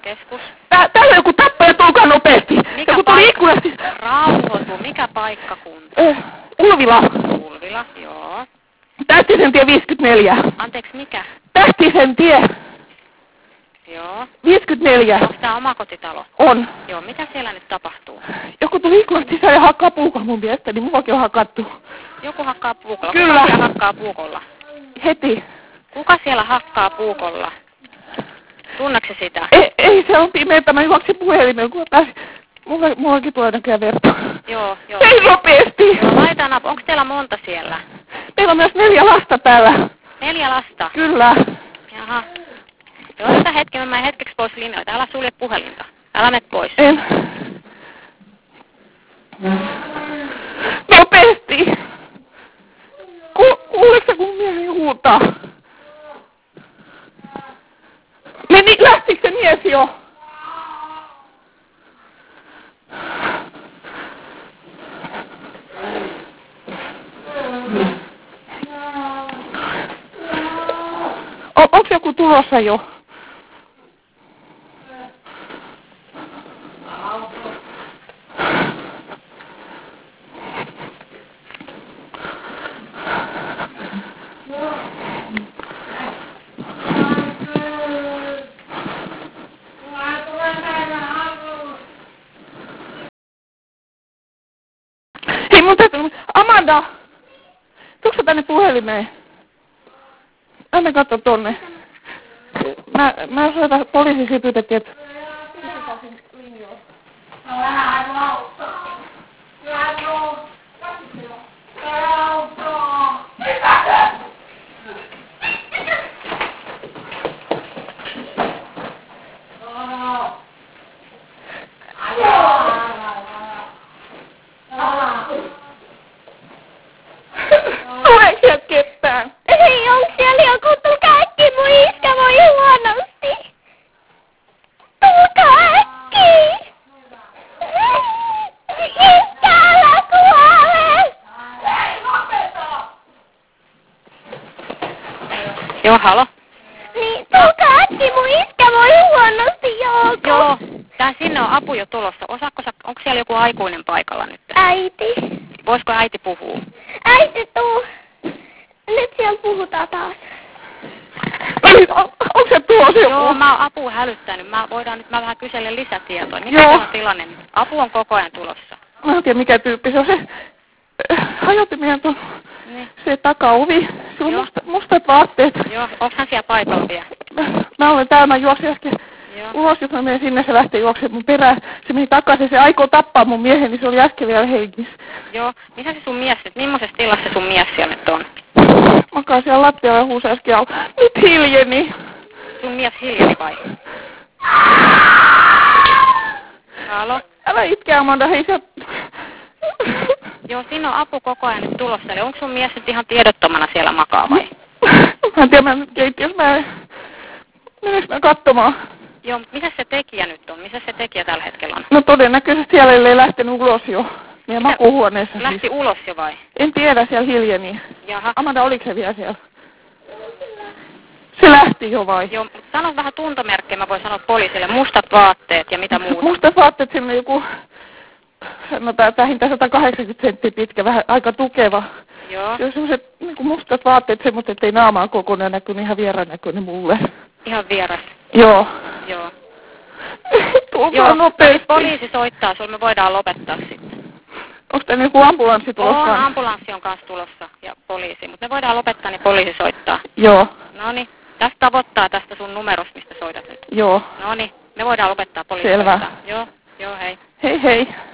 Keskus. Täällä on joku tappaja, tulkaa nopeasti. Mikä joku tuli ikkunasti. Rauhoitu, mikä paikkakunta? Ulvila. Ulvila, joo. Tähtisen tie 54. Anteeksi, mikä? Tähtisen tie Joo. 54. Onko tää omakotitalo? On. Joo, mitä siellä nyt tapahtuu? Joku tuli ikkunasta sisään ja hakkaa puukolla mun mielestä, niin muakin on hakattu. Joku hakkaa puukolla. Kyllä. Kuka siellä hakkaa puukolla? Heti. Kuka siellä hakkaa puukolla? Tunneeko sitä? Ei se on pimeätä, mä juoksin puhelimeen, kun pääsin. Mullakin tulee näköjään verta. Joo. Ei nopeasti. Joo, laitan apua. Onko teillä monta siellä? Meillä on myös 4 lasta täällä. 4 lasta? Kyllä. Jaha. Joo, tätä hetken, mä menen hetkeksi pois linjoilta. Älä sulje puhelinta. Älä mene pois. En. Nopeasti. Kuuleeko kun mieheni huutaa? Lähtikö se mies jo? Onko joku tulossa jo? Hei, mun täytyy... Amanda! Tuutko tänne puhelimeen? Anna katso tonne. Mä soitan poliisiksi pyydettiin, että... Tuleeko sieltä ketään? Ei, onko siellä joku? Tulkaa äkkiä, mun iskä voi huonosti. Tulkaa äkkiä. Iskä, älä kuole. Ei lopeta! Joo, halo? Niin, tulkaa äkkiä, mun iskä voi huonosti, Jouko. Joo, sinne on apu jo tulossa. Onko siellä joku aikuinen paikalla nyt? Äiti. Voisiko äiti puhua? Äiti, tuu. Nyt siellä puhutaan taas. Onko se tuossa joku? Joo, mä oon apua hälyttänyt. Mä vähän kyselen lisätietoa. Mikä Joo. on tilanne? Apu on koko ajan tulossa. Mä en tiedä mikä tyyppi se on se. Hajotti meidän tuon Niin. se takaovi. Se on Joo. mustat vaatteet. Joo, onko hän siellä paikalla vielä? Mä olen täällä, mä juoksin äsken Joo. ulos, jos mä menen sinne, se lähtee juoksemaan mun perään. Se meni takaisin, se aikoo tappaa mun miehen, niin se oli äsken vielä hengissä. Joo, missä se sun mies nyt, millaisessa tilassa se sun mies siellä nyt on? Makaa siellä lattialla ja huusi äsken alla. Nyt hiljeni. Sun mies hiljeni vai? Halo? Älä itke, Amanda, hei sä... Joo, siinä on apu koko ajan nyt tulossa, eli onko sun mies nyt ihan tiedottomana siellä makaa vai? Mä en tiedä, mä nyt keittiössä, meneekö mä katsomaan? Joo, missä se tekijä nyt on? Missä se tekijä tällä hetkellä on? No todennäköisesti siellä ei lähtenyt ulos jo. Meidän makuuhuoneessa Lähti siis. ulos jo vai? En tiedä, siellä hiljeni. Jaha. Amanda, oliko se vielä siellä? Se lähti jo vai? Joo, sano vähän tuntomerkkejä, mä voin sanoa poliisille. Mustat vaatteet ja mitä muuta. Mustat vaatteet, semmoinen joku, sanotaan vähintään 180 senttiä pitkä, vähän aika tukeva. Joo. Se on semmoiset niin mustat vaatteet, semmoiset, ettei naamaa kokonaan näkynyt, ihan vieraan näköinen mulle. Ihan vieras. Joo. Joo. Tulkaa nopeasti. Poliisi soittaa sulle, me voidaan lopettaa sitten. Onko täällä joku ambulanssi tulossa? On, ambulanssi on kanssa tulossa ja poliisi, mutta me voidaan lopettaa, niin poliisi soittaa. Joo. Noniin, tästä tavoittaa tästä sun numerosta, mistä soitat nyt. Joo. Noniin, me voidaan lopettaa poliisi. Selvä. Soittaa. Joo, hei. Hei hei.